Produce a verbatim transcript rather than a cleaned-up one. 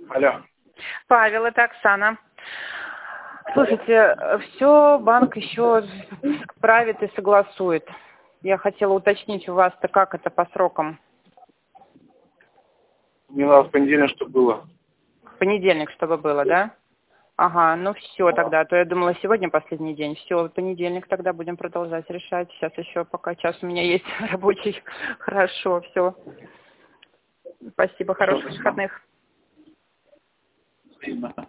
Алло. Павел, это Оксана. Слушайте, все банк еще правит и согласует. Я хотела уточнить у вас-то, как это по срокам. Мне надо в понедельник, чтобы было. В понедельник, чтобы было, да? Ага, ну все тогда. А то я думала, сегодня последний день. Все, в понедельник тогда будем продолжать решать. Сейчас еще пока час у меня есть рабочий. Хорошо, все. Спасибо, хороших выходных. Спасибо.